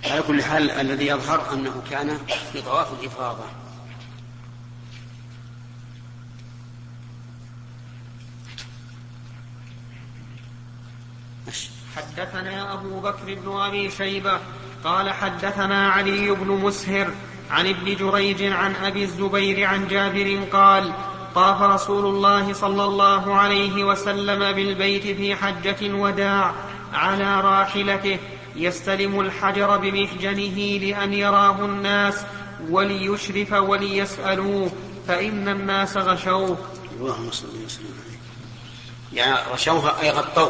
على كل حال الذي يظهر أنه كان في طواف الإفاضة. حدثنا أبو بكر بن أبي شيبة قال حدثنا علي بن مسهر عن ابن جريج عن أبي الزبير عن جابر قال طاف رسول الله صلى الله عليه وسلم بالبيت في حجة الوداع على راحلته يستلم الحجر بمحجنه لأن يراه الناس وليشرف وليسألوه فإن الناس غشوه. اللهم صل وسلم عليه. يعني غشوه أي غطوه،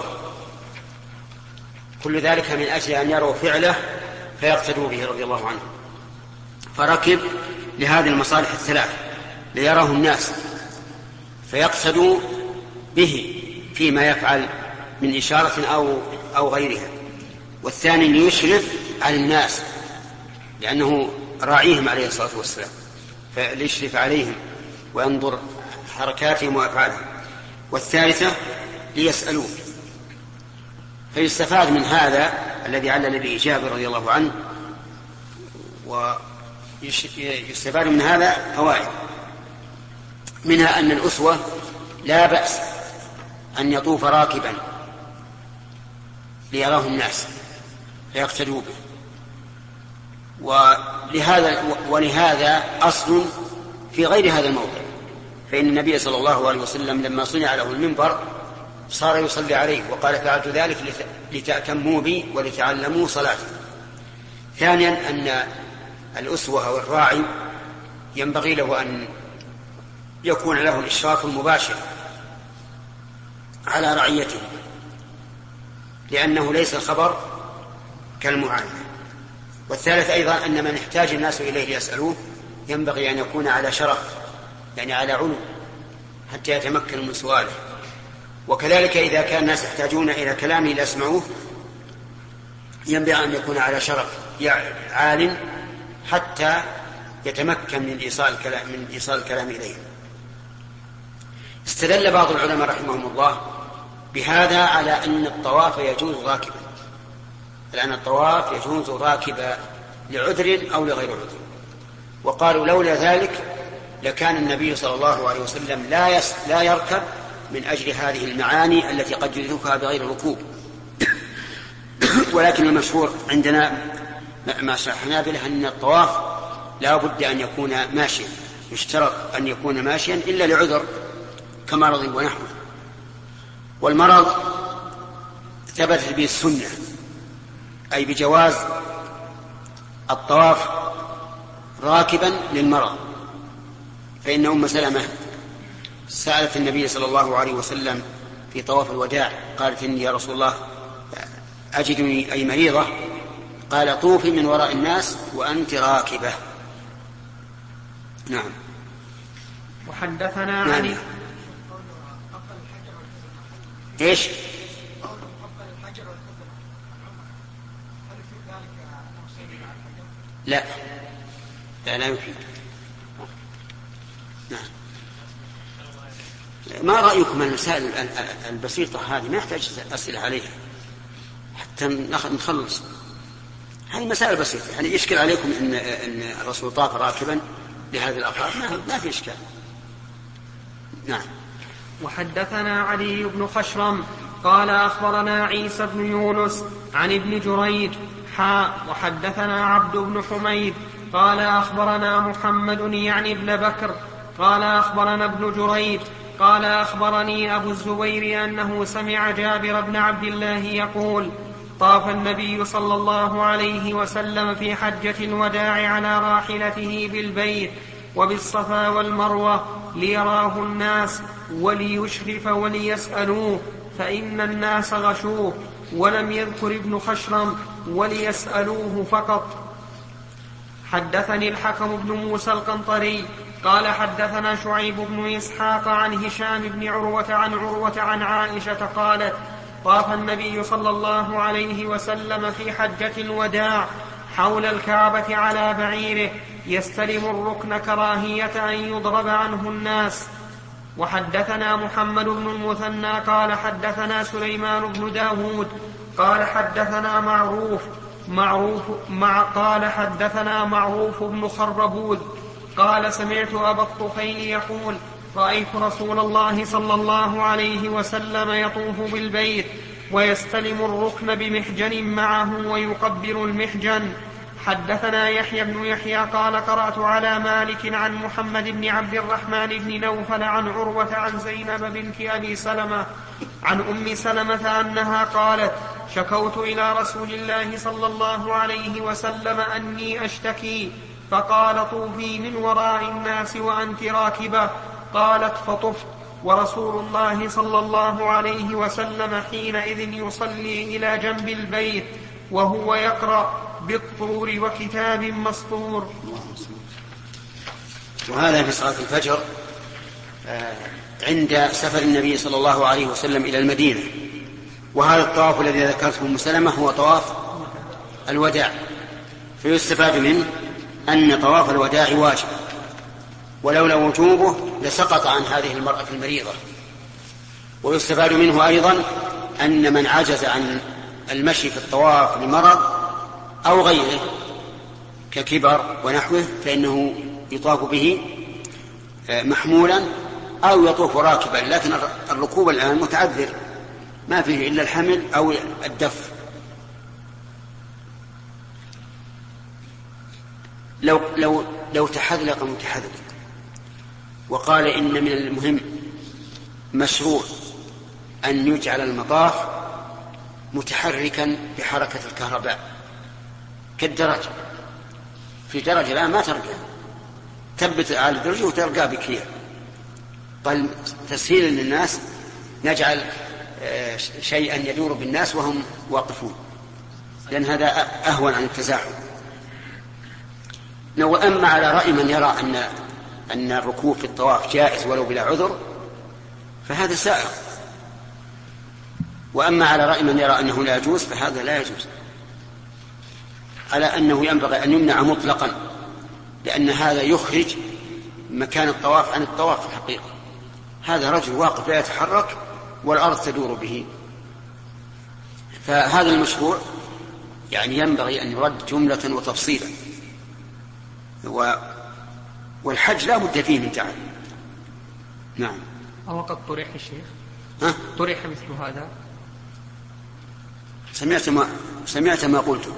كل ذلك من أجل أن يروا فعله فيقتدوا به رضي الله عنه. فركب لهذه المصالح الثلاث: ليراه الناس فيقتدوا به فيما يفعل من إشارة أو غيرها، والثاني ليشرف على الناس لأنه راعيهم عليه الصلاة والسلام فليشرف عليهم وينظر حركاتهم وأفعالهم، والثالثة ليسألوه. فيستفاد من هذا الذي علل به جابر رضي الله عنه، ويستفاد من هذا فوائد، منها أن الأسوة لا بأس أن يطوف راكبا ليراه الناس فيقتدوا به، ولهذا أصل في غير هذا الموضع، فإن النبي صلى الله عليه وسلم لما صنع له المنبر صار يصلي عليه وقال فعلت ذلك لتأتموا بي ولتعلموا صلاتي. ثانيا أن الأسوة أو الراعي ينبغي له أن يكون له الإشراف المباشر على رعيته، لأنه ليس الخبر كالمعاينة. والثالث أيضا أن من احتاج الناس إليه ليسألوه ينبغي أن يكون على شرف، يعني على علو، حتى يتمكن من سؤاله. وكذلك إذا كان الناس يحتاجون إلى كلامه ليسمعوه ينبغي أن يكون على شرف عال حتى يتمكن من إيصال الكلام إليهم. استدل بعض العلماء رحمهم الله بهذا على أن الطواف يجوز راكبا، لأن الطواف يجوز راكبا لعذر أو لغير عذر، وقالوا لولا ذلك لكان النبي صلى الله عليه وسلم لا يركب من أجل هذه المعاني التي قد يدركها بغير ركوب. ولكن المشهور عندنا مع الحنابلة أن الطواف لا بد أن يكون ماشيا، يشترط أن يكون ماشيا إلا لعذر كمرض ونحوه. والمرض ثبتت به السنة، أي بجواز الطواف راكبا للمرض، فإن أم سلمة سألت النبي صلى الله عليه وسلم في طواف الوداع قالت إني يا رسول الله أجدني أي مريضة، قال طوفي من وراء الناس وأنت راكبة. نعم. وحدثنا علي. إيش؟ لا يمكن. نعم. ما رأيكم المسائل البسيطة هذه ما يحتاج أسئلة عليها حتى نخلص؟ هذه مسائل بسيطة، يعني يشكل عليكم إن الرسول طاف راكبا لهذه الأغراض؟ ما في إشكال. نعم. وحدثنا علي بن خشرم قال أخبرنا عيسى بن يونس عن ابن جريج وحدثنا عبد بن حميد قال أخبرنا محمد يعني ابن بكر قال أخبرنا ابن جريج قال أخبرني أبو الزبير أنه سمع جابر بن عبد الله يقول طاف النبي صلى الله عليه وسلم في حجة الوداع على راحلته بالبيت وبالصفا والمروة ليراه الناس وليشرف وليسألوه فإن الناس غشوه، ولم يذكر ابن خشرم وليسألوه فقط. حدثني الحكم بن موسى القنطري قال حدثنا شعيب بن إسحاق عن هشام بن عروة عن عائشة قالت طاف النبي صلى الله عليه وسلم في حجة الوداع حول الكعبة على بعيره يستلم الركن كراهية أن يضرب عنه الناس. وحدثنا محمد بن المثنى قال حدثنا سليمان بن داود قال حدثنا معروف قال حدثنا معروف بن خربوذ قال سمعت أبا الطفيل يقول رأيت رسول الله صلى الله عليه وسلم يطوف بالبيت ويستلم الركن بمحجن معه ويقبل المحجن. حدثنا يحيى بن يحيى قال قرأت على مالك عن محمد بن عبد الرحمن بن نوفل عن عروة عن زينب بنت أبي سلمة عن أم سلمة أنها قالت شكوت إلى رسول الله صلى الله عليه وسلم أني أشتكي فقال طوفي من وراء الناس وأنت راكبة. قالت فطفت ورسول الله صلى الله عليه وسلم حينئذ يصلي إلى جنب البيت وهو يقرأ بالطور وكتاب مسطور. وهذا في صلاة الفجر عند سفر النبي صلى الله عليه وسلم إلى المدينة. وهذا الطواف الذي ذكرته أم سلمة هو طواف الوداع، فيستفاد منه أن طواف الوداع واجب، ولولا وجوبه لسقط عن هذه المرأة المريضة. ويستفاد منه أيضا أن من عجز عن المشي في الطواف لمرض أو غيره ككبر ونحوه فإنه يطاف به محمولا أو يطوف راكبا، لكن الركوب الآن متعذر ما فيه إلا الحمل أو الدف. لو تحذلق متحذلق وقال إن من المهم مشروع أن يجعل المطاف متحركا بحركة الكهرباء كالدرجة، في درجة الآن ما ترقى، تثبت على الدرجة وترقى بكير. قال تسهيلا للناس نجعل شيئا يدور بالناس وهم واقفون، لأن هذا أهون عن التزاحم. وأما على رأي من يرى أن الركوب في الطواف جائز ولو بلا عذر فهذا سائغ، وأما على رأي من يرى أنه لا يجوز فهذا لا يجوز، على أنه ينبغي أن يمنع مطلقا، لأن هذا يخرج مكان الطواف عن الطواف في الحقيقة. هذا رجل واقف لا يتحرك والأرض تدور به، فهذا المشروع يعني ينبغي أن يرد جملة وتفصيلا. والحج لا بد فيه من تعب. نعم. أو قد طرح الشيخ طرح مثل هذا. سمعت ما قلت.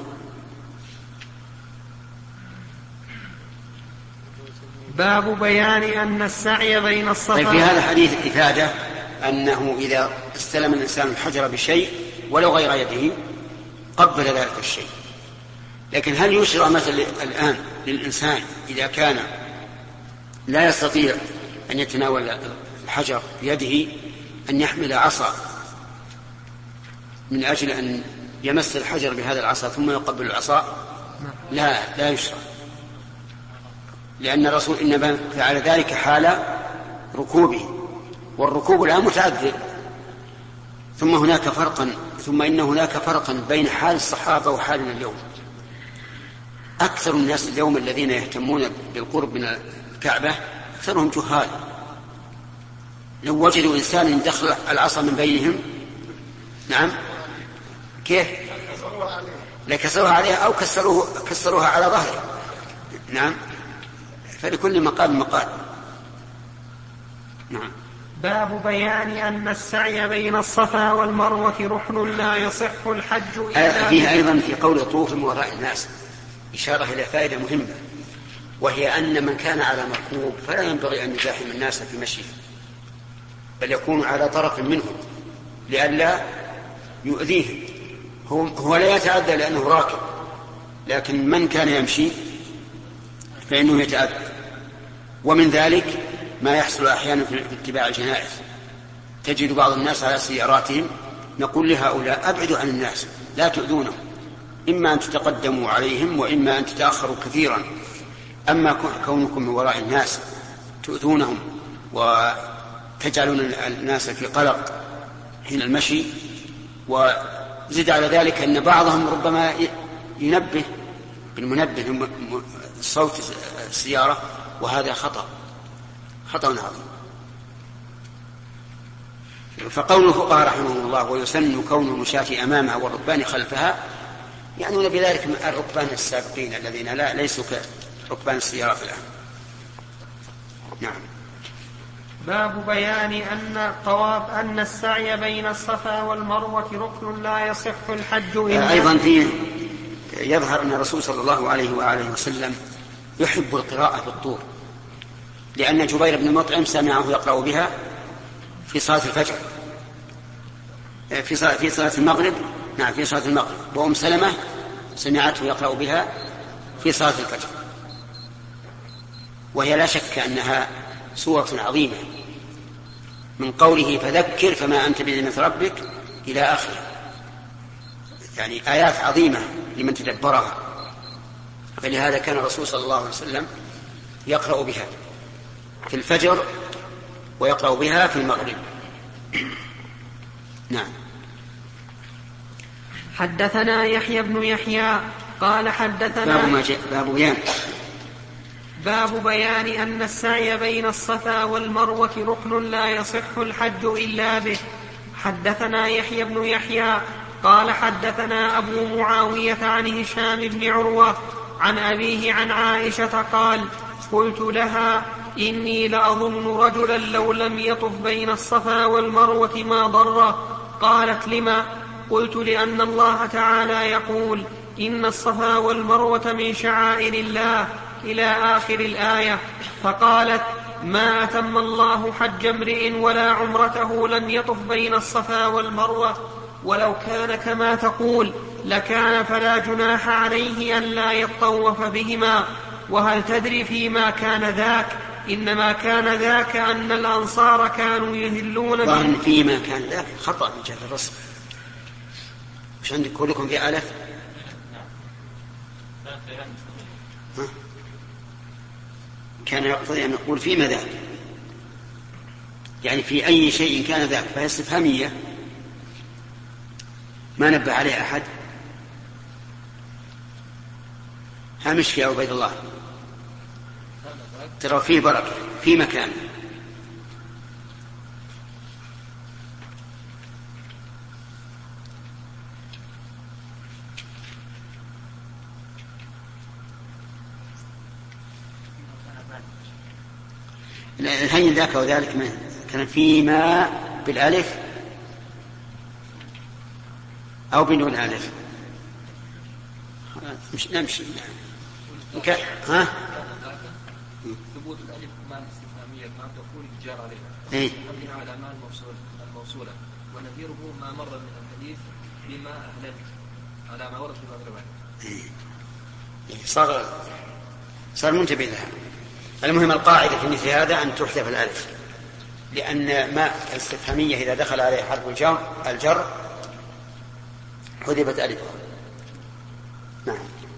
باب بيان أن السعي بين الصفا. طيب في هذا الحديث إفادة أنه إذا استلم الإنسان الحجر بشيء ولو غير يده قبل ذلك الشيء. لكن هل يشرع مثل الآن للإنسان إذا كان لا يستطيع أن يتناول الحجر بيده أن يحمل عصا من أجل أن يمس الحجر بهذا العصا ثم يقبل العصا؟ لا يشرع، لأن الرسول إنما فعل ذلك حال ركوبه، والركوب الآن متعذر. ثم إن هناك فرقا بين حال الصحابة وحالنا اليوم. أكثر الناس اليوم الذين يهتمون بالقرب من الكعبة أكثرهم جهال. لو وجدوا إنسان دخل العصا من بينهم نعم كيف لكسروها عليها أو كسروها على ظهره. نعم، فلكل مقام مقال. نعم. باب بيان أن السعي بين الصفا والمروة ركن لا يصح الحج إلا فيه أيضا في قول طوف من وراء الناس إشارة إلى فائدة مهمة، وهي أن من كان على مركوب فلا ينبغي أن يزاحم الناس في مشيه، بل يكون على طرف منهم لئلا يؤذيهم. هو لا يتعدى لأنه راكب، لكن من كان يمشي فإنه يتعدى. ومن ذلك ما يحصل أحيانا في اتباع الجنائز، تجد بعض الناس على سياراتهم، نقول لهؤلاء أبعدوا عن الناس لا تؤذونهم، إما أن تتقدموا عليهم وإما أن تتأخروا كثيرا. أما كونكم من وراء الناس تؤذونهم وتجعلون الناس في قلق حين المشي. وزد على ذلك أن بعضهم ربما ينبه بالمنبه صوت السيارة، وهذا خطأ عظيم. فقول الفقهاء رحمه الله ويسن كون المشاة أمامها والركبان خلفها يعنون بذلك الركبان السابقين الذين ليسوا كركبان السيارات الآن. نعم. باب بيان أن السعي بين الصفا والمروة ركن لا يصح الحج إلا أيضا فيه يظهر أن الرسول صلى الله عليه وآله وسلم يحب القراءة بالطور، لأن جبير بن مطعم سمعه يقرأ بها في صلاة الفجر في صلاة المغرب. نعم، في صلاة المغرب. وأم سلمة سمعته يقرأ بها في صلاة الفجر، وهي لا شك أنها سورة عظيمة، من قوله فذكر فما أنت بنعمة ربك إلى آخره، يعني آيات عظيمة لمن تدبرها. فلهذا كان الرسول صلى الله عليه وسلم يقرأ بها في الفجر ويقرأ بها في المغرب. نعم. حدثنا يحيى بن يحيى قال حدثنا باب بيان أن السعي بين الصفا والمروة ركن لا يصح الحج إلا به. حدثنا يحيى بن يحيى قال حدثنا أبو معاوية عن هشام بن عروة عن أبيه عن عائشة قال قلت لها إني لأظن رجلا لو لم يطف بين الصفا والمروة ما ضره. قالت لما؟ قلت لأن الله تعالى يقول إن الصفا والمروة من شعائر الله إلى آخر الآية. فقالت ما أتم الله حج امرئ ولا عمرته لم يطف بين الصفا والمروة، ولو كان كما تقول لكان فلا جناح عليه أن لا يطوف بهما. وهل تدري فيما كان ذاك؟ إنما كان ذاك أن الأنصار كانوا يهلون فيما كان ذاك خطأ من جهة الرسم. مش عندك كلكم في ألف؟ كان يقتضي أن نقول فيما ذاك، يعني في أي شيء كان ذاك، فهي استفهامية ما نبه عليه أحد. هامش يا عبيد الله، ترى فيه بركة في مكان. هين ذاك وذلك ما كان فيما بالألف أو بدون ألف. مش نمشي ها ثبوت الألف ما الاستفهامية ما تقول الجار عليها قبلها على ما الموصولة، ونذيره ما مر من الحديث بما أهلت على ما ورد في بعض الروايات. صار منتبه لها. المهم القاعدة في مثل هذا أن تحذف الألف، لأن ما الاستفهامية إذا دخل عليه حرف الجر حذفت ألف. نعم.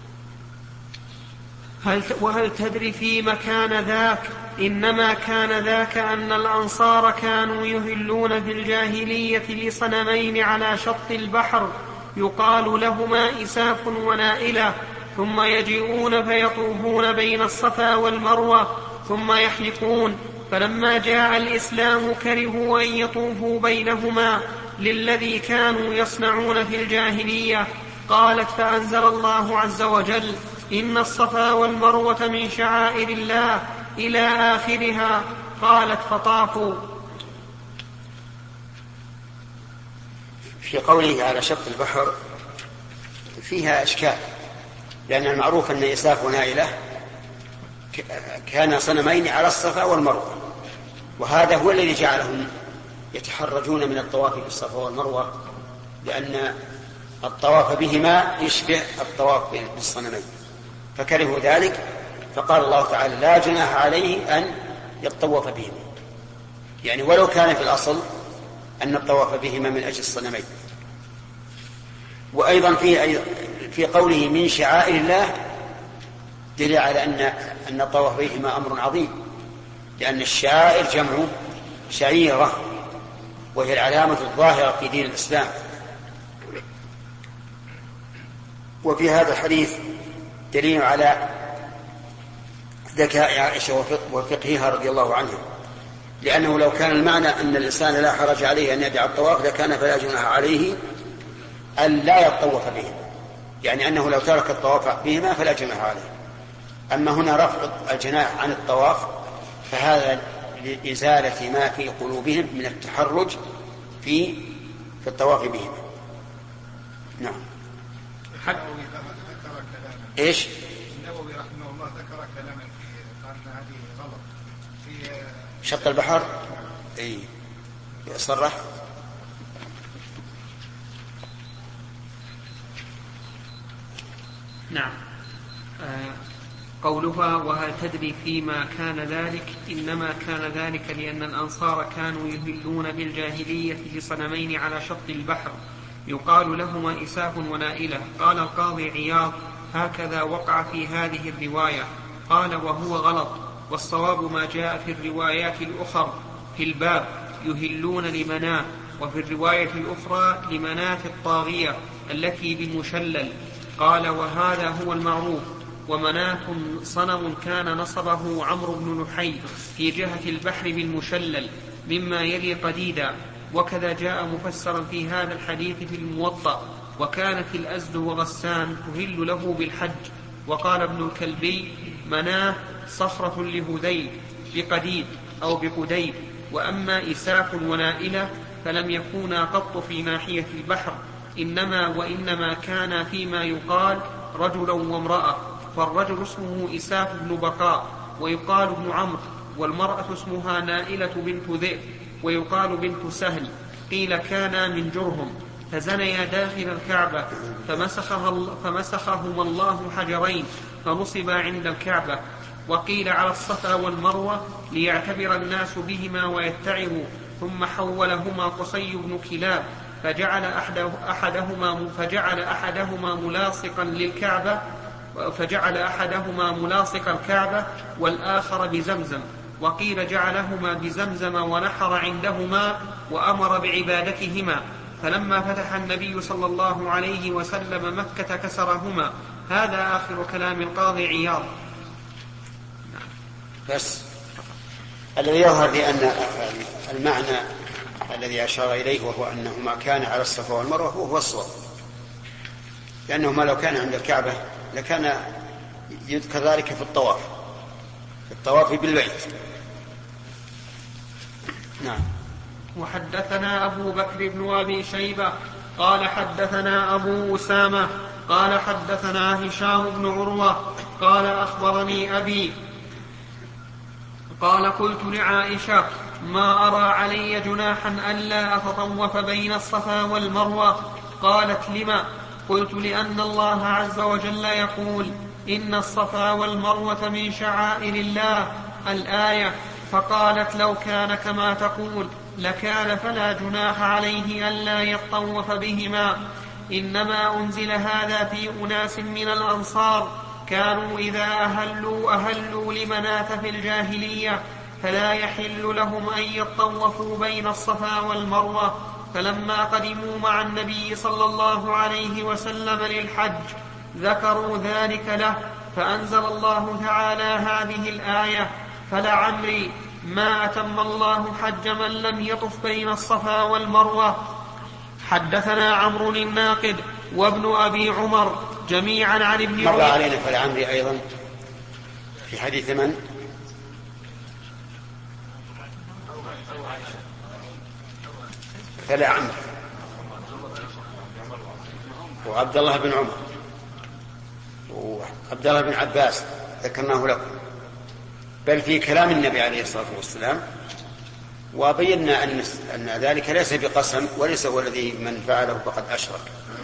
وهل تدري في مكان ذاك؟ إنما كان ذاك أن الأنصار كانوا يهلون في الجاهلية لصنمين على شط البحر يقال لهما إساف ونائلة، ثم يجيئون فيطوفون بين الصفا والمروة ثم يحلقون، فلما جاء الإسلام كرهوا أن يطوفوا بينهما للذي كانوا يصنعون في الجاهلية. قالت فأنزل الله عز وجل إن الصفا والمروة من شعائر الله إلى آخرها. قالت فطافوا. في قوله على شط البحر فيها إشكال، لأن المعروف أن إساف ونائلة كان صنمين على الصفا والمروة، وهذا هو الذي جعلهم يتحرجون من الطواف بالصفا والمروة، لأن الطواف بهما يشبه الطواف بالصنمين، فكرهوا ذلك، فقال الله تعالى لا جناح عليه أن يطوف بهما، يعني ولو كان في الأصل أن الطواف بهما من أجل الصنمين. وأيضا في قوله من شعائر الله دليل على أن الطواف بهما أمر عظيم، لأن الشعائر جمع شعيرة، وهي العلامة الظاهرة في دين الإسلام. وفي هذا الحديث دليل على ذكاء عائشة وفقهها رضي الله عنها، لأنه لو كان المعنى أن الإنسان لا حرج عليه أن يدع الطواف لكان فلا جناح عليه أن لا يطوف به، يعني أنه لو ترك الطواف بهما فلا جناح عليه. أما هنا رفع الجناح عن الطواف فهذا لإزالة ما في قلوبهم من التحرج في الطواف بهما. نعم. إيش؟ النووي رحمه الله ذكر كلاما فيه قال أن هذه غلط في شط البحر. إيه صرح. نعم. قولها وهل تدري فيما كان ذلك؟ إنما كان ذلك لأن الأنصار كانوا يهلون بالجاهلية بصنمين على شط البحر يقال لهما إساف ونائلة. قال القاضي عياض هكذا وقع في هذه الرواية. قال وهو غلط، والصواب ما جاء في الروايات الأخرى في الباب يهلون لمناه، وفي الرواية الأخرى لمناة الطاغية التي بالمشلل. قال وهذا هو المعروف. ومناة صنم كان نصبه عمرو بن لحي في جهة البحر بالمشلل مما يلي قديدا، وكذا جاء مفسرا في هذا الحديث في الموطأ. وكانت الأزد وغسان تهل له بالحج. وقال ابن الكلبي مناه صخرة لهذيل بقديد أو بقديد. وأما إساف ونائلة فلم يكونا قط في ناحية البحر، وإنما كان فيما يقال رجلا وامرأة، فالرجل اسمه إساف بن بقاء ويقال ابن عمرو، والمرأة اسمها نائلة بنت ذئب ويقال بنت سهل. قيل كانا من جرهم فزنيا داخل الكعبة فمسخهما الله حجرين فنصبا عند الكعبة. وقيل على الصفا والمروة ليعتبر الناس بهما ويتعظوا، ثم حولهما قصي بن كلاب فجعل أحدهما ملاصق الكعبة والآخر بزمزم. وقيل جعلهما بزمزم ونحر عندهما وأمر بعبادتهما. فلما فتح النبي صلى الله عليه وسلم مكة كسرهما. هذا آخر كلام القاضي عياض. بس الذي يظهر بأن المعنى الذي أشار إليه وهو أنهما كان على الصفا والمروة هو الصواب، لأنهما لو كان عند الكعبة لكان يذكر ذلك في الطواف بالبيت. نعم. وحدثنا أبو بكر بن أبي شيبة قال حدثنا أبو أسامة قال حدثنا هشام بن عروة قال أخبرني أبي قال قلت لعائشة ما أرى علي جناحا ألا أتطوف بين الصفا والمروة. قالت لما؟ قلت لأن الله عز وجل يقول إن الصفا والمروة من شعائر الله الآية. فقالت لو كان كما تقول لكان فلا جناح عليه ألا يطوف بهما، إنما أنزل هذا في أناس من الأنصار كانوا إذا أهلوا لمناة في الجاهلية فلا يحل لهم أن يطوفوا بين الصفا والمروة. فلما قدموا مع النبي صلى الله عليه وسلم للحج ذكروا ذلك له، فأنزل الله تعالى هذه الآية فلعمري ما أتم الله حج من لم يطف بين الصفا والمروة. حدثنا عمرو الناقد وابن أبي عمر جميعا عن ابن مر علينا فلعمري أيضا في حديث من؟ فلعمر وعبد الله بن عمر وعبد الله بن عباس ذكرناه لكم، بل في كلام النبي عليه الصلاة والسلام. وبينا أن ذلك ليس بقسم وليس هو الذي من فعله فقد أشرك.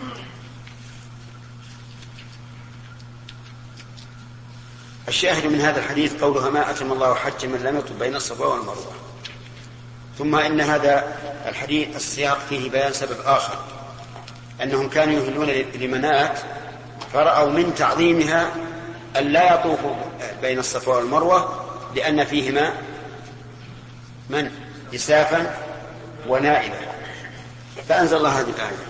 الشاهد من هذا الحديث قولها ما أتم الله حج من لم يطف بين الصفا والمروة. ثم إن هذا الحديث السياق فيه بيان سبب آخر، أنهم كانوا يهلون لمنات فرأوا من تعظيمها أن لا يطوفوا بين الصفا والمروة لأن فيهما من إسافا ونائبا، فأنزل الله هذه الآية.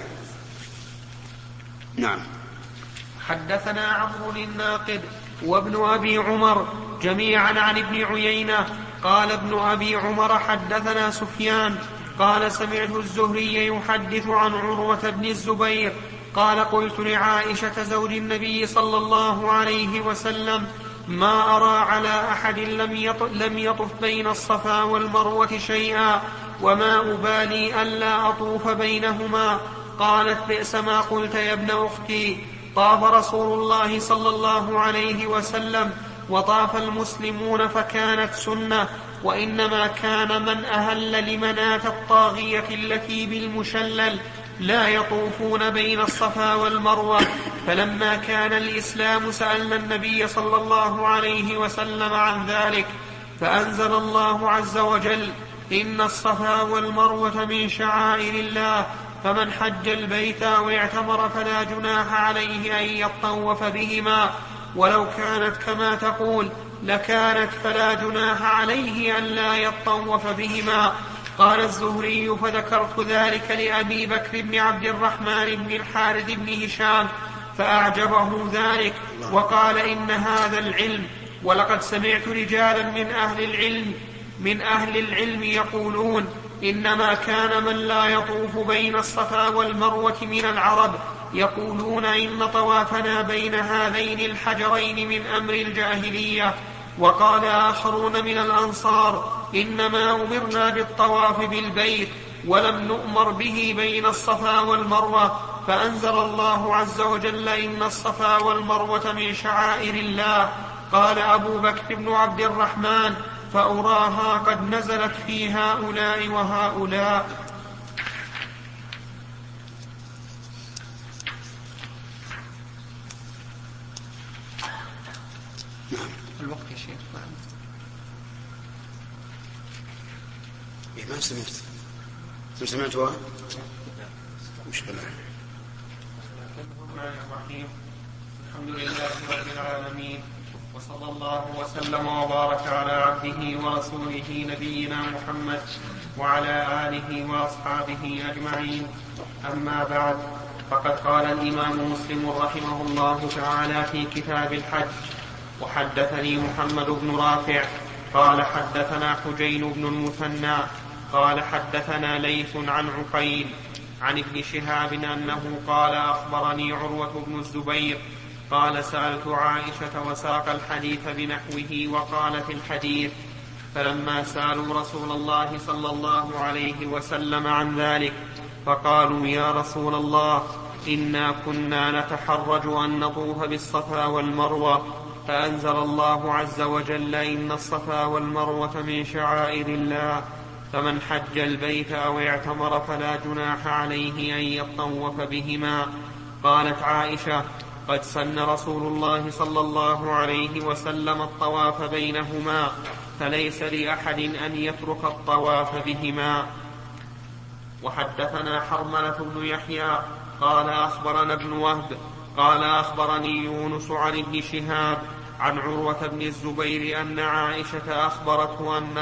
نعم. حدثنا عمرو الناقد وابن أبي عمر جميعا عن ابن عيينة قال ابن أبي عمر حدثنا سفيان قال سمعت الزهري يحدث عن عروة بن الزبير قال قلت لعائشة زوج النبي صلى الله عليه وسلم ما أرى على أحد لم يطف بين الصفا والمروة شيئا وما أبالي ألا أطوف بينهما. قالت بئس ما قلت يا ابن أختي، طاف رسول الله صلى الله عليه وسلم وطاف المسلمون فكانت سنة، وإنما كان من أهل لمناة الطاغية التي بالمشلل لا يطوفون بين الصفا والمروة. فلما كان الإسلام سألنا النبي صلى الله عليه وسلم عن ذلك، فأنزل الله عز وجل إن الصفا والمروة من شعائر الله، فمن حج البيت أو اعتمر فلا جناح عليه أن يطوف بهما، ولو كانت كما تقول لكانت فلا جناح عليه أن لا يطوف بهما. قال الزهري فذكرت ذلك لأبي بكر بن عبد الرحمن بن الحارث بن هشام فأعجبه ذلك وقال إن هذا العلم، ولقد سمعت رجالا من أهل العلم يقولون إنما كان من لا يطوف بين الصفا والمروة من العرب يقولون إن طوافنا بين هذين الحجرين من أمر الجاهلية. وقال آخرون من الأنصار إنما أمرنا بالطواف بالبيت ولم نؤمر به بين الصفا والمروة، فأنزل الله عز وجل إن الصفا والمروة من شعائر الله. قال أبو بكر بن عبد الرحمن فأراها قد نزلت في هؤلاء وهؤلاء. الوقت يا شيخ ما سمعتها مشكلة. الحمد لله رب العالمين، وصلى الله وسلم وبارك على عبده ورسوله نبينا محمد وعلى آله وأصحابه أجمعين. أما بعد، فقد قال الإمام مسلم رحمه الله تعالى في كتاب الحج: وحدثني محمد بن رافع قال حدثنا حجين بن المثنى قال حدثنا ليث عن عقيل عن ابن شهاب أنه قال أخبرني عروة بن الزبير قال سألت عائشة وساق الحديث بنحوه وقال في الحديث: فلما سألوا رسول الله صلى الله عليه وسلم عن ذلك فقالوا: يا رسول الله، إنا كنا نتحرج أن نطوف بالصفا والمروة، فأنزل الله عز وجل إن الصفا والمروة من شعائر الله، فمن حج البيت أو اعتمر فلا جناح عليه أن يطوف بهما. قالت عائشة: قد سن رسول الله صلى الله عليه وسلم الطواف بينهما، فليس لأحد أن يترك الطواف بهما. وحدثنا حرملة بن يحيى قال أخبرنا ابن وهب قال أخبرني يونس عن ابن شهاب عن عروة بن الزبير أن عائشة أخبرته أن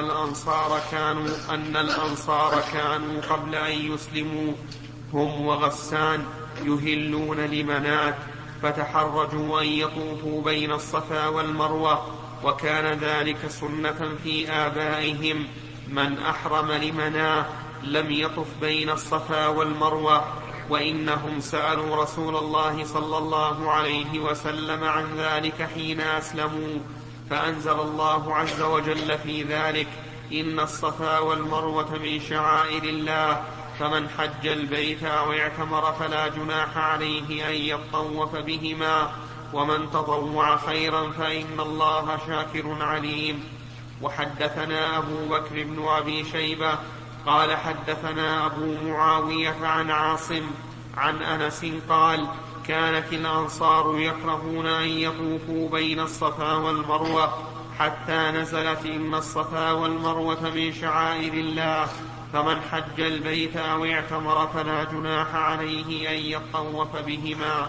الأنصار كانوا قبل أن يسلموا هم وغسان يهلون لمنات، فتحرجوا أن يطوفوا بين الصفا والمروة، وكان ذلك سنة في آبائهم. من أحرم لمناه لم يطف بين الصفا والمروة، وإنهم سألوا رسول الله صلى الله عليه وسلم عن ذلك حين أسلموا، فأنزل الله عز وجل في ذلك: إن الصفا والمروة من شعائر الله، فمن حج البيت أو اعتمر فلا جناح عليه أن يطوف بهما، ومن تطوع خيرا فإن الله شاكر عليم. وحدثنا أبو بكر بن أبي شيبة قال حدثنا أبو معاوية عن عاصم عن أنس قال: كانت الأنصار يكرهون أن يطوفوا بين الصفا والمروة حتى نزلت إن الصفا والمروة من شعائر الله، فمن حج البيت أو اعتمر فلا جناح عليه أن يطوف بهما.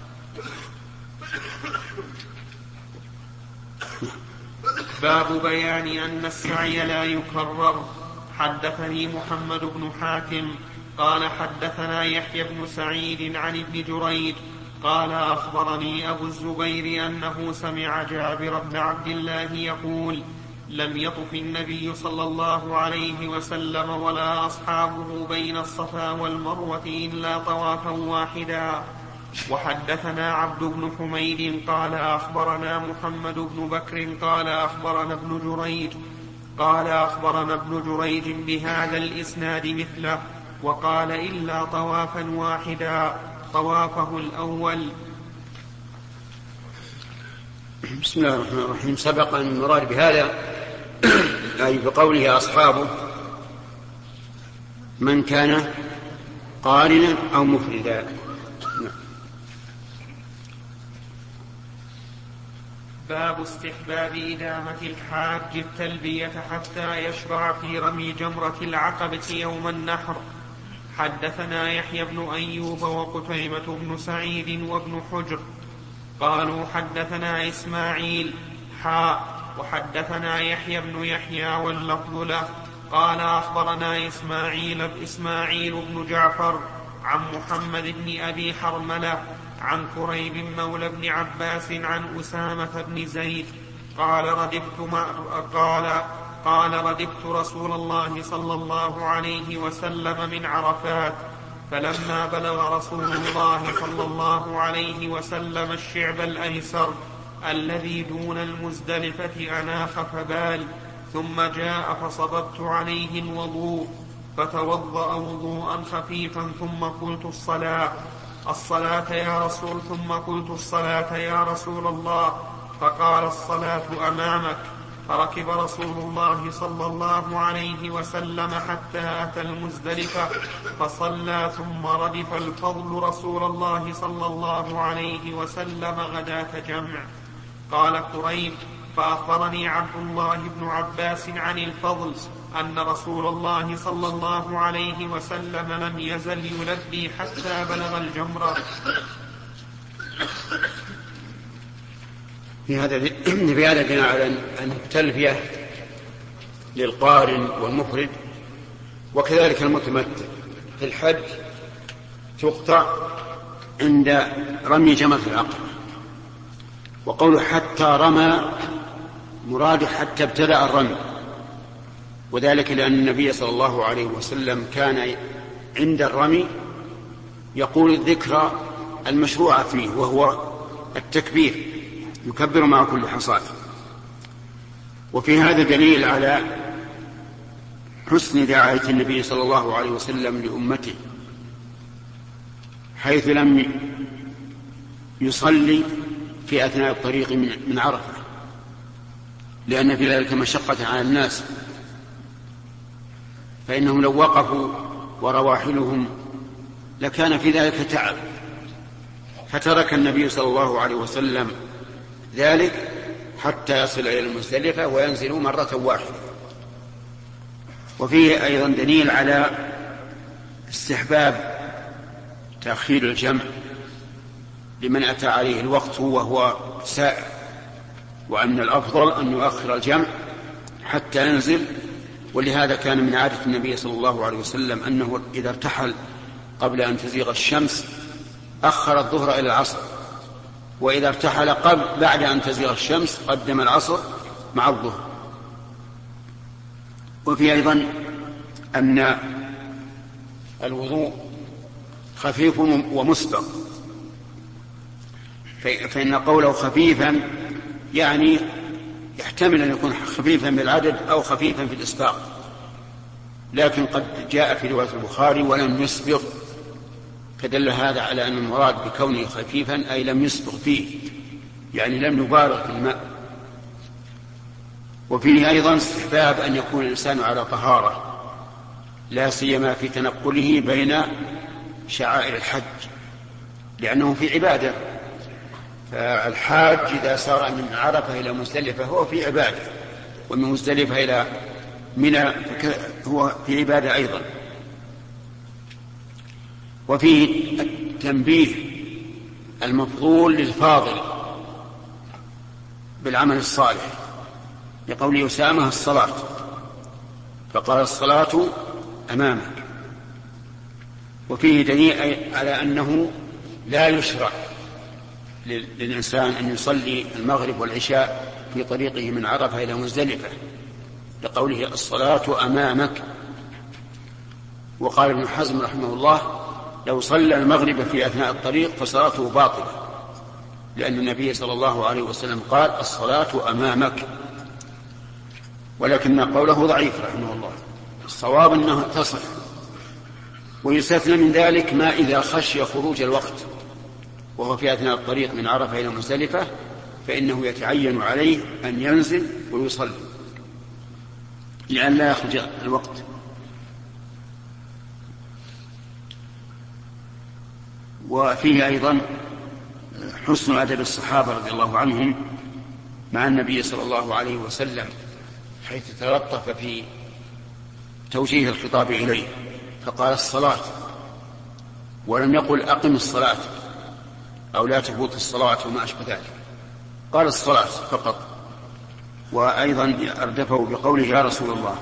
باب بيان أن السعي لا يكرر. حدثني محمد بن حاتم قال حدثنا يحيى بن سعيد عن ابن جريج قال أخبرني أبو الزبير أنه سمع جابر بن عبد الله يقول: لم يطف النبي صلى الله عليه وسلم ولا أصحابه بين الصفا والمروة إلا طوافا واحدا، وحدثنا عبد بن حميد قال أخبرنا محمد بن بكر قال أخبرنا ابن جريج بهذا الإسناد مثله، وقال إلا طوافا واحدا طوافه الأول. بسم الله الرحمن الرحيم. سبق أن المراد بهذا أي بقوله أصحابه من كان قارنا أو مفردا. باب استحباب إدامة الحاج التلبية حتى يشرع في رمي جمرة العقبة يوم النحر. حدثنا يحيى بن أيوب وقتيبة بن سعيد وابن حجر قالوا حدثنا إسماعيل وحدثنا يحيى بن يحيى واللفظ له قال أخبرنا إسماعيل بن جعفر عن محمد بن أبي حرملة عن كريب مولى بن عباس عن أسامة بن زيد قال ردفت رسول الله صلى الله عليه وسلم من عرفات، فلما بلغ رسول الله صلى الله عليه وسلم الشعب الأيسر الذي دون المزدلفة أناخ فبال، ثم جاء فصببت عليه الوضوء فتوضأ وضوءا خفيفا ثم قلت الصلاة يا رسول الله، فقال الصلاة أمامك. فركب رسول الله صلى الله عليه وسلم حتى أتى المزدلفة فصلى، ثم ردف الفضل رسول الله صلى الله عليه وسلم غداة جمع. قال كريم فأخبرني عبد الله بن عباس عن الفضل أن رسول الله صلى الله عليه وسلم لم يزل يلبي حتى بلغ الجمرة. في هذا دليل على أن التلبية للقارن والمفرد وكذلك المتمتع في الحج تقطع عند رمي جمرة العقبة. وقوله حتى رمى مراد حتى ابتدأ الرمي، وذلك لأن النبي صلى الله عليه وسلم كان عند الرمي يقول الذكر المشروع فيه وهو التكبير، يكبر مع كل حصاة. وفي هذا دليل على حسن دعاية النبي صلى الله عليه وسلم لأمته، حيث لم يصلي في أثناء الطريق من عرفة، لأن في ذلك مشقة على الناس، فإنهم لو وقفوا ورواحلهم لكان في ذلك تعب، فترك النبي صلى الله عليه وسلم ذلك حتى يصل إلى المزدلفة وينزل مرة واحدة. وفيه أيضا دليل على استحباب تأخير الجمع لمن أتى عليه الوقت وهو سائر، وأن الأفضل أن يؤخر الجمع حتى ينزل. ولهذا كان من عادة النبي صلى الله عليه وسلم أنه إذا ارتحل قبل أن تزيغ الشمس أخر الظهر إلى العصر، وإذا ارتحل بعد أن تزيغ الشمس قدم العصر مع الظهر. وفي أيضا أن الوضوء خفيف ومسبق، فإن قوله خفيفا يعني يحتمل أن يكون خفيفا بالعدد أو خفيفا في الإسباق، لكن قد جاء في رواية البخاري ولم يسبق، فدل هذا على أن المراد بكونه خفيفا أي لم يسبق فيه، يعني لم يبالغ في الماء. وفيه أيضا استحباب أن يكون الإنسان على طهارة، لا سيما في تنقله بين شعائر الحج، لأنه في عبادة. فالحاج إذا سار من عرفة إلى مزدلفة هو في عبادة، ومن مزدلفة إلى منى هو في عبادة أيضا. وفيه التنبيه المفضول للفاضل بالعمل الصالح، لقول أسامة الصلاة، فقال الصلاة أمامك. وفيه دليل على أنه لا يشرع للإنسان أن يصلي المغرب والعشاء في طريقه من عرفة إلى مزدلفة، لقوله الصلاة أمامك. وقال ابن حزم رحمه الله لو صلى المغرب في أثناء الطريق فصلاته باطلة، لأن النبي صلى الله عليه وسلم قال الصلاة أمامك، ولكن قوله ضعيف رحمه الله. الصواب أنه تصح. ويستثنى من ذلك ما إذا خشي خروج الوقت وهو في أثناء الطريق من عرفة إلى مزدلفة، فإنه يتعين عليه أن ينزل ويصلي لأن لا يخرج الوقت. وفيه أيضا حسن أدب الصحابة رضي الله عنهم مع النبي صلى الله عليه وسلم، حيث تلطف في توجيه الخطاب إليه، فقال الصلاة ولم يقل أقم الصلاة أو لا تفوت الصلاة وما أشبه ذلك، قال الصلاة فقط. وأيضا أردفه بقوله يا رسول الله.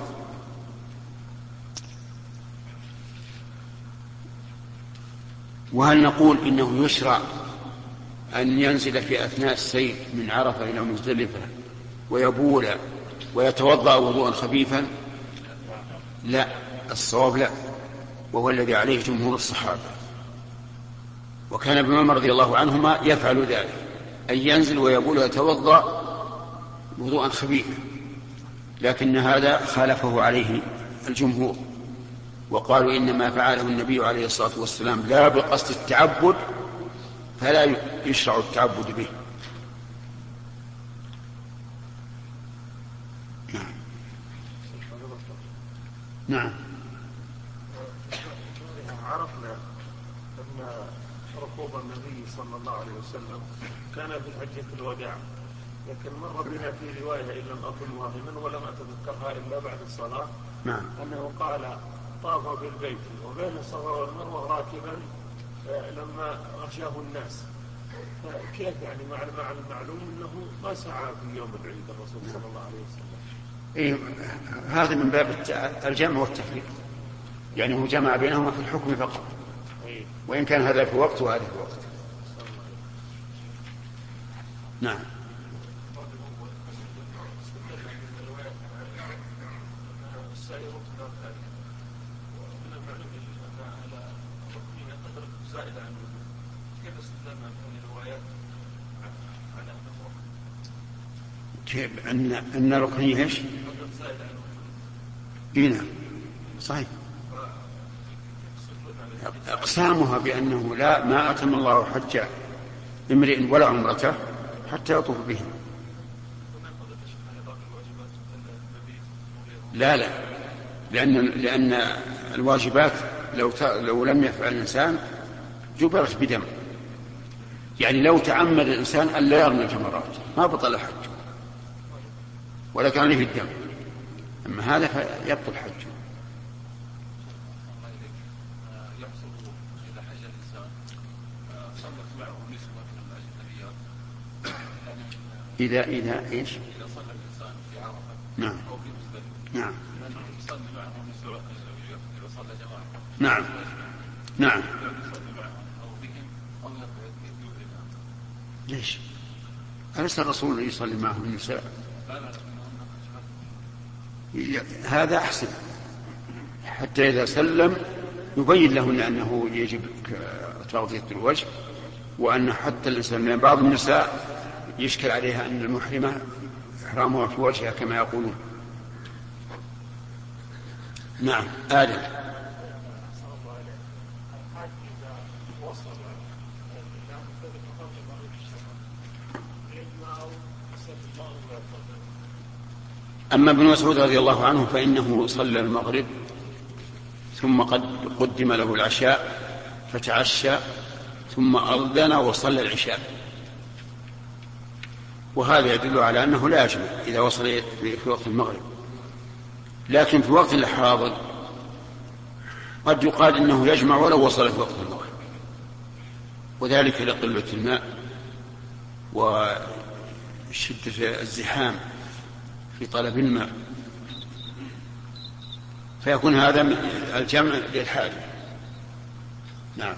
وهل نقول إنه يشرع أن ينزل في أثناء السير من عرفة إلى مزدلفة ويبول ويتوضأ وضوءا خفيفا؟ لا، الصواب لا، وهو الذي عليه جمهور الصحابة. وكان ابن عمر رضي الله عنهما يفعل ذلك، أن ينزل ويبول ويتوضأ وضوءا خفيفا، لكن هذا خالفه عليه الجمهور، وقالوا إنما فعله النبي عليه الصلاة والسلام لا بقصد التعبد، فلا يشرع التعبد به. نعم. عرفنا أن ركوب النبي صلى الله عليه وسلم كان في حجة الوداع، لكن مر بنا في رواية إن لم أكن واهما ولم أتذكرها إلا بعد الصلاة. نعم. أنه قال طاف بالبيت وبين الصفا والمروة راكبا لما غشاه الناس. فكيف يعني مع المعلوم أنه ما سعى في يوم العيد الرسول صلى الله عليه وسلم؟ إيه، هذا من باب الجمع والتفريق، يعني هو جمع بينهما في الحكم فقط، وإن كان هذا في وقت وهذا في وقت. نعم. كيف أن ركنيه إيش؟ نعم صحيح. أقسامها بأنه لا ما أتم الله حج امرئ ولا عمرته حتى يطوف بهم. لا لأن الواجبات لو لم يفعل الإنسان جبرت بدم، يعني لو تعمد الإنسان أن لا يرمي الجمرات ما بطل حج ولا كان له الدم، أما هذا فيبطل حجه. إذا إيش؟ إذا صلى الإنسان في عرفة نعم أو في مزدلفة نعم يصلي معهم إذا صلى جماعة نعم نعم. يصلي معهم أو بهم أو يقعد ليش؟ أليس الرسول يصلي معهم النساء؟ هذا أحسن، حتى إذا سلم يبين لهن أنه يجب تغطية الوجه، وأن حتى الإنسان من بعض النساء يشكل عليها أن المحرمة إحرامها في وجهها كما يقولون. نعم. آدم. أما ابن مسعود رضي الله عنه فإنه صلى المغرب ثم قدم له العشاء فتعشى ثم أذن وصلى العشاء، وهذا يدل على أنه لا يجمع إذا وصل في وقت المغرب. لكن في وقت الحاضر قد يقال إنه يجمع ولو وصل في وقت المغرب، وذلك لقلة الماء وشدة الزحام في طلب الماء، فيكون هذا الجمع للحاجة. نعم.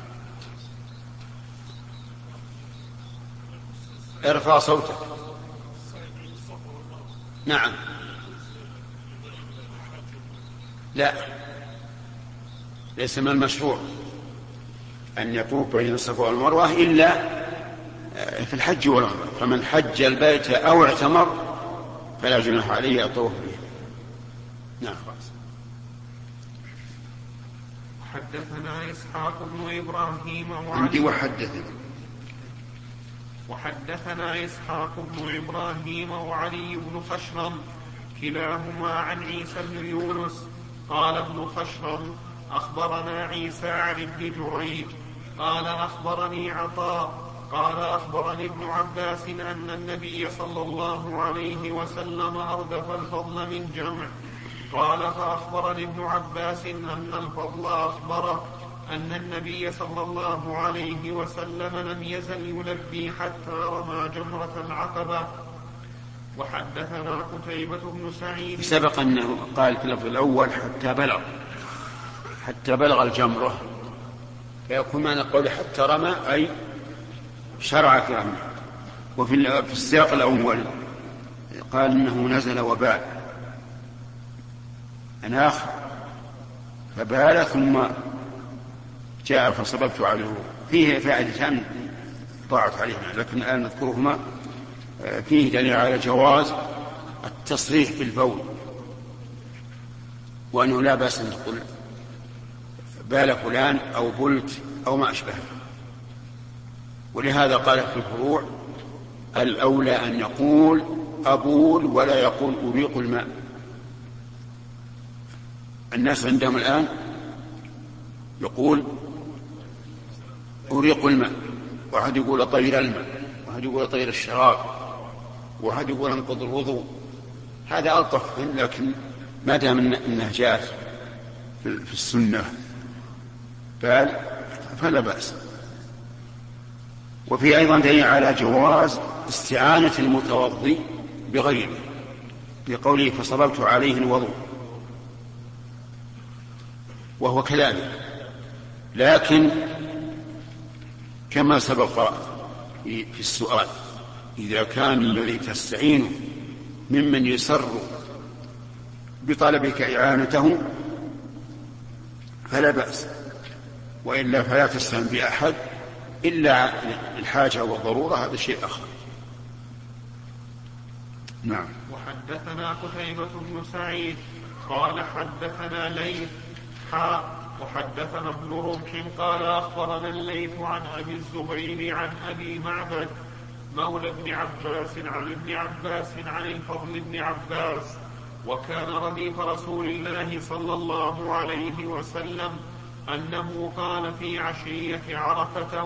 ارفع صوتك. نعم. لا، ليس من المشروع، أن يطوف بين الصفا والمروة إلا في الحج والعمرة، فمن حج البيت أو اعتمر فلا جناح عليه الطواف به. نعم. حدثنا إسحاق بن إبراهيم وحدثنا إسحاق بن إبراهيم وعلي بن خشرم كلاهما عن عيسى بن يونس قال ابن خشرم أخبرنا عيسى عن ابن جريج قال أخبرني عطاء قال أخبرني ابن عباس أن النبي صلى الله عليه وسلم أردف الفضل من جمع. قال فأخبرني ابن عباس أن الفضل أخبره أن النبي صلى الله عليه وسلم لم يزل يلبي حتى رمى جمرة العقبة. وحدثنا قتيبة بن سعيد. سبق أنه قال في اللفظ الأول حتى بلغ الجمرة، فيكون معنى قوله حتى رمى أي شرع في رمى. وفي السياق الأول قال إنه نزل وبال أناخ فبال ثم جاء فصببت عليه. فيه فائدتان ضاعت عليهما لكن الآن نذكرهما. فيه دليل على جواز التصريح بالبول، وأنه لا بأس أن تقول بال فلان أو بلت أو ما أشبه. ولهذا قال في الفروع الأولى أن يقول أبول ولا يقول أريق الماء. الناس عندهم الآن يقول أريق الماء، واحد يقول طير الماء، واحد يقول طير الشراب، واحد يقول انقض الوضوء. هذا ألطف، لكن ما دام أنها جاءت في السنة فلا بأس. وفي أيضا دليل على جواز استعانة المتوضي بغيره بقوله فصببت عليه الوضوء، وهو كذلك. لكن كما سبق في السؤال إذا كان الذي تستعين ممن يسر بطلبك إعانته فلا بأس، وإلا فلا تستعين بأحد إلا الحاجة والضرورة، هذا شيء آخر. نعم. وحدثنا قتيبة بن سعيد قال حدثنا ليث وحدثنا ابن رمح قال أخبرنا الليث عن أبي الزبير عن أبي معبد مولى ابن عباس عن ابن عباس عن الفضل بن عباس وكان رديف رسول الله صلى الله عليه وسلم أنه قال في عشية عرفة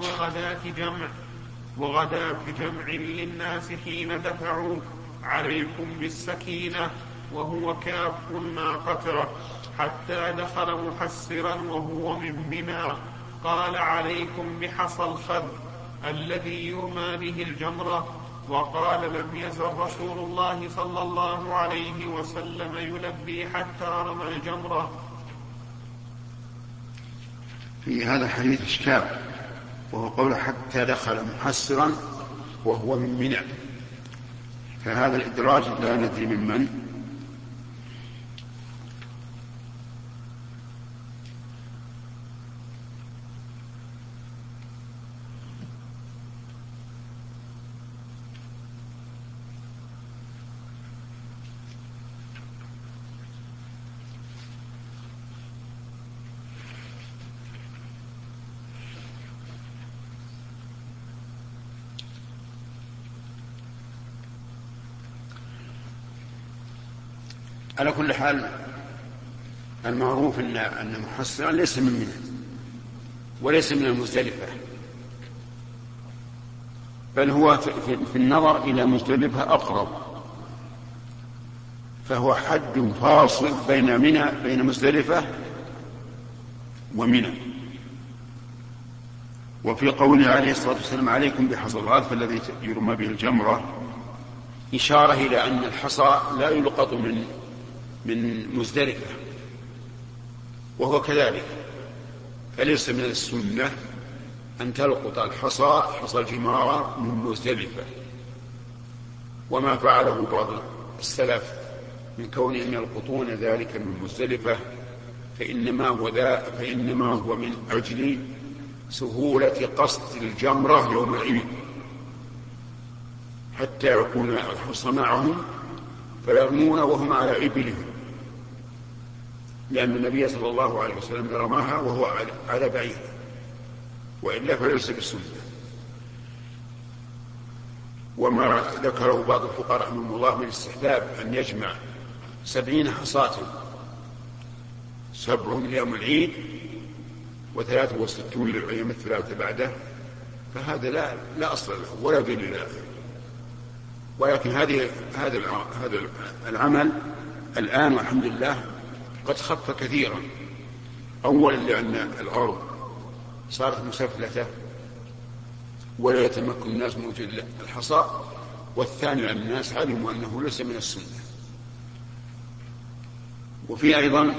وغداة جمع للناس حين دفعوا عليكم بالسكينة وهو كاف ناقته حتى دخل محسرا وهو من منى. قال عليكم بحصى الخذ الذي يرمى به الجمرة. وقال لم يزل رسول الله صلى الله عليه وسلم يلبي حتى رمى الجمرة. في هذا الحديث إشكال، وهو قول حتى دخل محسرا وهو من منى، فهذا الإدراج لا ندري من. على كل حال المعروف أن محسرا ليس من منى وليس من المزدلفة، بل هو في النظر إلى مزدلفة أقرب، فهو حد فاصل بين مزدلفة ومنى. وفي قوله عليه الصلاة والسلام عليكم بحصى الغاث الذي يرمى به الجمرة إشارة إلى أن الحصى لا يلقط من مزدلفة، وهو كذلك، فليس من السنة أن تلقط حصى الجمارة من مزدلفة. وما فعله بعض السلف من كونهم يلقطون ذلك من مزدلفة فإنما هو من أجل سهولة قصد الجمرة يوم العيد حتى يكون الحصى معهم فيرمون وهم على إبلهم، لأن النبي صلى الله عليه وسلم رماها وهو على بعيد، وإلا فليس بالسنة. وما ذكره بعض الفقهاء رحمهم الله من استحباب أن يجمع 70 حصاة 7 ليوم العيد و63 للأيام الثلاثة بعده، فهذا لا أصل له ولا دليل له. ولكن هذا العمل الآن والحمد لله قد خف كثيرا، أولا لأن الأرض صارت مسفلتة ولا يتمكن الناس من وجود الحصى، والثاني أن الناس علموا أنه ليس من السنة. وفي أيضا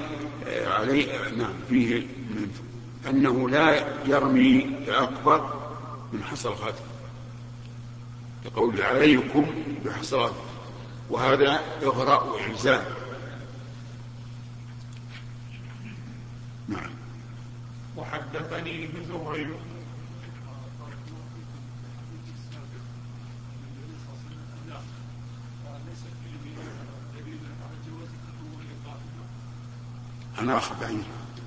فيه أنه لا يرمي أكبر من حصى الخاتم، يقول عليكم بحصى، وهذا إغراء وإلزام. نعم. وحدثني بزهير أنا آخر بعيد،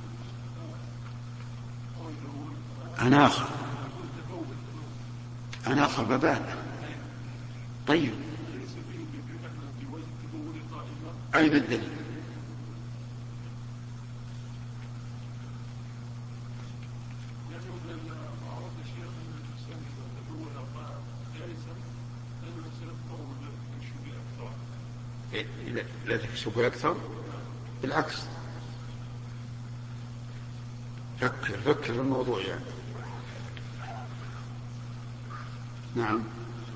أنا آخر ببال. طيب أين الدليل؟ لا تكشفوا أكثر، بالعكس فكر الموضوع يعني. نعم.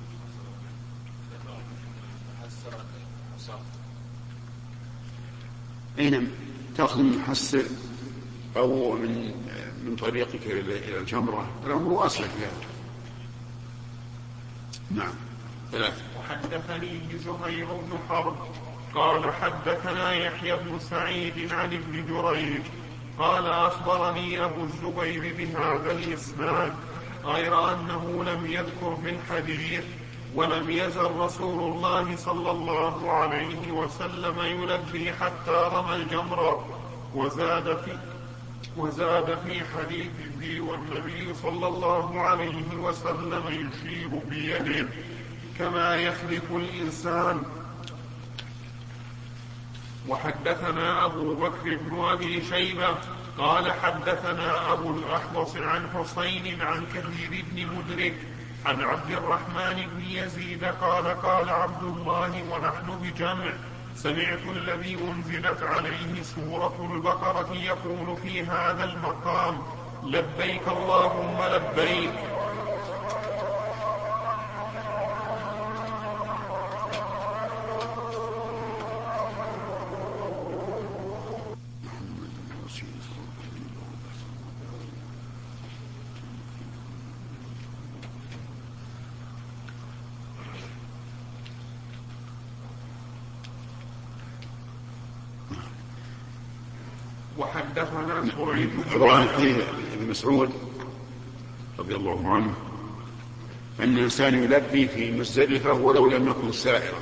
أين تأخذ من محصل أو من طريقك إلى الجمرة؟ الأمر واسع في هذا. نعم. ثلاثة. وحدثني زهير بن حرب قال حدثنا يحيى بن سعيد عن ابن جريج قال أخبرني أبو الزبير بهذا الإسناد غير أنه لم يذكر في الحديث ولم يزل رسول الله صلى الله عليه وسلم يلبي حتى رمى الجمرة. وزاد في حديث ذي والنبي صلى الله عليه وسلم يشير بيده كما يخلف الإنسان. وحدثنا أبو بكر بن أبي شيبة قال حدثنا أبو الأحوص عن حسين عن كثير بن مدرك عن عبد الرحمن بن يزيد قال قال عبد الله ونحن بجمع سمعت الذي أنزلت عليه سورة البقرة يقول في هذا المقام لبيك اللهم لبيك. وحدثنا ابن مسعود رضي الله عنه أن الإنسان يلبي في مزدلفة ولو لم يكن سائرا،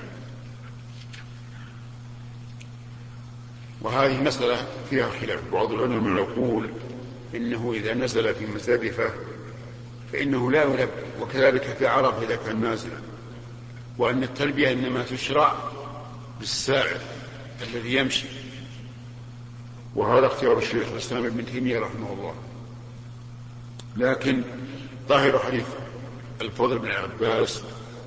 وهذه مسألة فيها خلاف. بعض العلماء يقول إنه إذا نزل في مزدلفة فإنه لا يلبي، وكذلك في عرفة إذا كان نازلا، وأن التلبية إنما تشرع بالسائر الذي يمشي. وهذا اختيار الشيخ الإسلام ابن تيمية رحمه الله. لكن ظاهر حديث الفضل بن عباس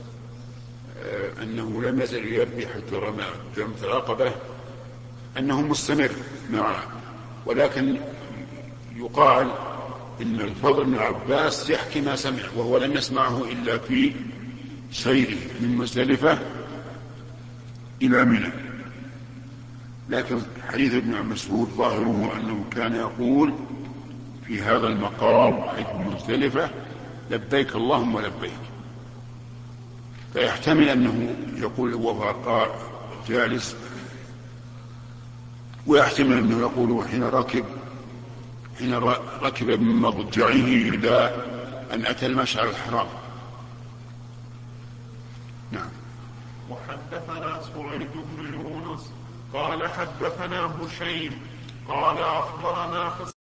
أنه لم يزل يلبي حتى رمى جمرة العقبة أنه مستمر معه، ولكن يقال إن الفضل بن عباس يحكي ما سمع وهو لم يسمعه إلا في سيره من مزدلفة إلى منى. لكن حديث ابن مسعود ظاهره أنه كان يقول في هذا المقام حيث مزدلفة لبيك اللهم لبيك، فيحتمل أنه يقول وهو جالس، ويحتمل أنه يقول حين ركب حين ركب من مضجعه إلى أن أتى المشعر الحرام. نعم. وحدثنا سويد بن يونس قال حدثنا هشيم قال أخبرنا